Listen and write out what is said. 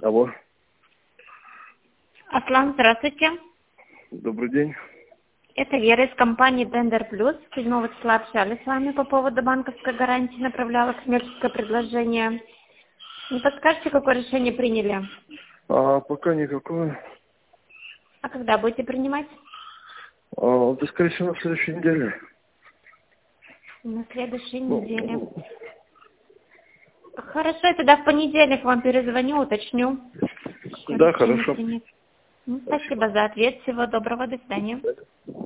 Алло. Аслан, здравствуйте. Добрый день. Это Вера из компании Tender Plus. 7 числа общались с вами по поводу банковской гарантии, направляла коммерческое предложение. Не подскажете, какое решение приняли? Пока никакое. А когда будете принимать? Да, скорее всего, на следующей неделе. На следующей неделе. Хорошо, я тогда в понедельник вам перезвоню, уточню. Да, хорошо. Спасибо за ответ. Всего доброго. До свидания.